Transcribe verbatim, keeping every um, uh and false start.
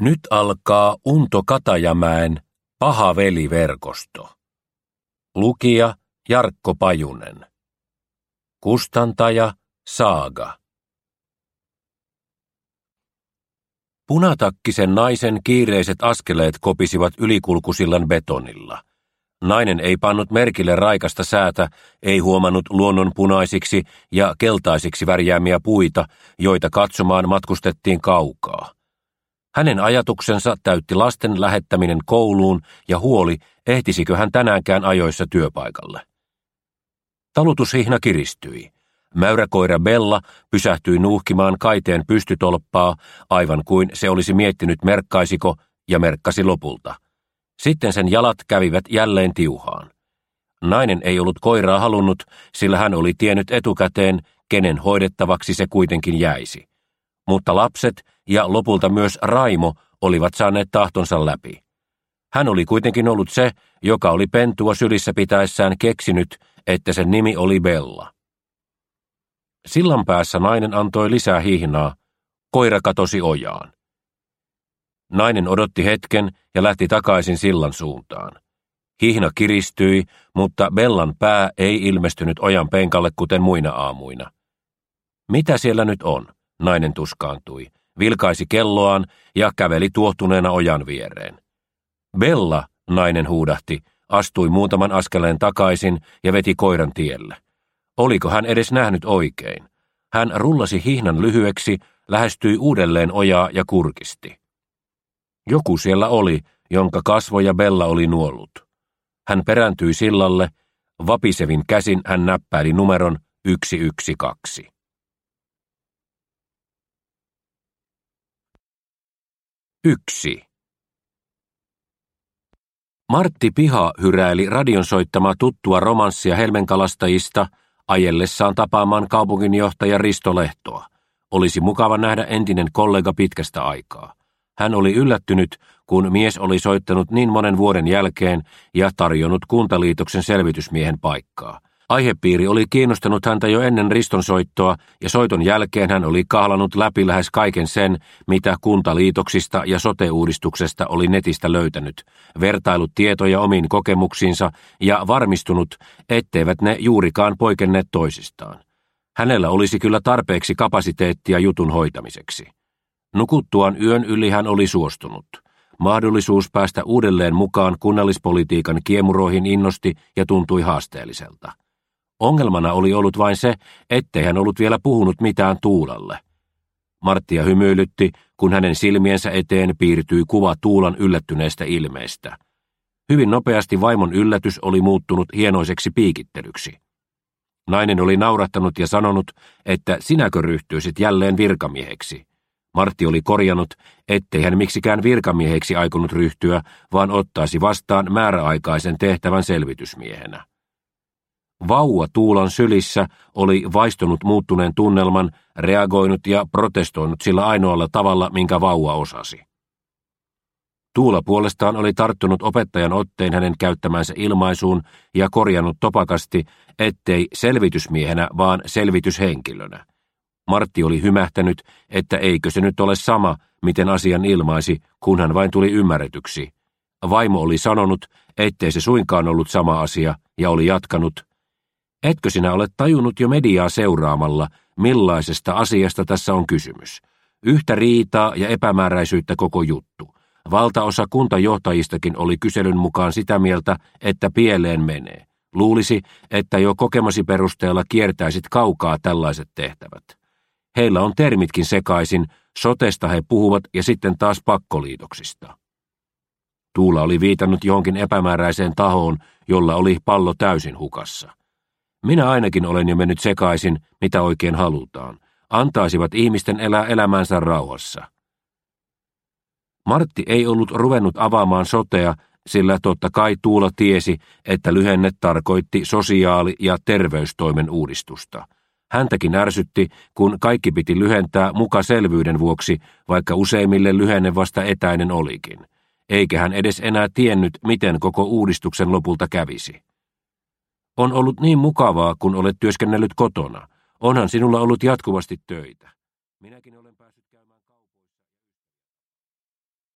Nyt alkaa Unto Katajamäen Paha veli-verkosto. Lukija Jarkko Pajunen. Kustantaja Saaga. Punatakkisen naisen kiireiset askeleet kopisivat ylikulkusillan betonilla. Nainen ei pannut merkille raikasta säätä, ei huomannut luonnon punaisiksi ja keltaisiksi värjäämiä puita, joita katsomaan matkustettiin kaukaa. Hänen ajatuksensa täytti lasten lähettäminen kouluun ja huoli, ehtisikö hän tänäänkään ajoissa työpaikalle. Talutushihna kiristyi. Mäyräkoira Bella pysähtyi nuuhkimaan kaiteen pystytolppaa, aivan kuin se olisi miettinyt merkkaisiko, ja merkkasi lopulta. Sitten sen jalat kävivät jälleen tiuhaan. Nainen ei ollut koiraa halunnut, sillä hän oli tiennyt etukäteen, kenen hoidettavaksi se kuitenkin jäisi. Mutta lapset ja lopulta myös Raimo olivat saaneet tahtonsa läpi. Hän oli kuitenkin ollut se, joka oli pentua sylissä pitäessään keksinyt, että sen nimi oli Bella. Sillan päässä nainen antoi lisää hihnaa. Koira katosi ojaan. Nainen odotti hetken ja lähti takaisin sillan suuntaan. Hihna kiristyi, mutta Bellan pää ei ilmestynyt ojan penkalle kuten muina aamuina. Mitä siellä nyt on? Nainen tuskaantui, vilkaisi kelloaan ja käveli tuohtuneena ojan viereen. Bella, nainen huudahti, astui muutaman askeleen takaisin ja veti koiran tielle. Oliko hän edes nähnyt oikein? Hän rullasi hihnan lyhyeksi, lähestyi uudelleen ojaa ja kurkisti. Joku siellä oli, jonka kasvoja Bella oli nuollut. Hän perääntyi sillalle, vapisevin käsin hän näppäili numeron yksi yksi kaksi. Yksi. Martti Piha hyräili radion soittamaa tuttua romanssia helmenkalastajista ajellessaan tapaamaan kaupunginjohtaja Risto Lehtoa. Olisi mukava nähdä entinen kollega pitkästä aikaa. Hän oli yllättynyt, kun mies oli soittanut niin monen vuoden jälkeen ja tarjonnut Kuntaliitoksen selvitysmiehen paikkaa. Aihepiiri oli kiinnostanut häntä jo ennen Riston soittoa, ja soiton jälkeen hän oli kahlanut läpi lähes kaiken sen, mitä kuntaliitoksista ja sote-uudistuksesta oli netistä löytänyt, vertaillut tietoja omiin kokemuksiinsa ja varmistunut, etteivät ne juurikaan poikenneet toisistaan. Hänellä olisi kyllä tarpeeksi kapasiteettia jutun hoitamiseksi. Nukuttuaan yön yli hän oli suostunut. Mahdollisuus päästä uudelleen mukaan kunnallispolitiikan kiemuroihin innosti ja tuntui haasteelliselta. Ongelmana oli ollut vain se, ettei hän ollut vielä puhunut mitään Tuulalle. Marttia hymyilytti, kun hänen silmiensä eteen piirtyi kuva Tuulan yllättyneestä ilmeestä. Hyvin nopeasti vaimon yllätys oli muuttunut hienoiseksi piikittelyksi. Nainen oli naurattanut ja sanonut, että sinäkö ryhtyisit jälleen virkamieheksi. Martti oli korjannut, ettei hän miksikään virkamieheksi aikonut ryhtyä, vaan ottaisi vastaan määräaikaisen tehtävän selvitysmiehenä. Vauva Tuulan sylissä oli vaistonut muuttuneen tunnelman, reagoinut ja protestoinut sillä ainoalla tavalla, minkä vauva osasi. Tuula puolestaan oli tarttunut opettajan otteen hänen käyttämänsä ilmaisuun ja korjannut topakasti, ettei selvitysmiehenä, vaan selvityshenkilönä. Martti oli hymähtänyt, että eikö se nyt ole sama, miten asian ilmaisi, kun hän vain tuli ymmärretyksi. Vaimo oli sanonut, ettei se suinkaan ollut sama asia, ja oli jatkanut, etkö sinä ole tajunnut jo mediaa seuraamalla, millaisesta asiasta tässä on kysymys? Yhtä riitaa ja epämääräisyyttä koko juttu. Valtaosa kuntajohtajistakin oli kyselyn mukaan sitä mieltä, että pieleen menee. Luulisi, että jo kokemasi perusteella kiertäisit kaukaa tällaiset tehtävät. Heillä on termitkin sekaisin, sotesta he puhuvat ja sitten taas pakkoliitoksista. Tuula oli viitannut johonkin epämääräiseen tahoon, jolla oli pallo täysin hukassa. Minä ainakin olen jo mennyt sekaisin, mitä oikein halutaan. Antaisivat ihmisten elää elämänsä rauhassa. Martti ei ollut ruvennut avaamaan sotea, sillä totta kai Tuula tiesi, että lyhenne tarkoitti sosiaali- ja terveystoimen uudistusta. Häntäkin ärsytti, kun kaikki piti lyhentää muka selvyyden vuoksi, vaikka useimmille lyhenne vasta etäinen olikin. Eikä hän edes enää tiennyt, miten koko uudistuksen lopulta kävisi. On ollut niin mukavaa, kun olet työskennellyt kotona. Onhan sinulla ollut jatkuvasti töitä. Minäkin olen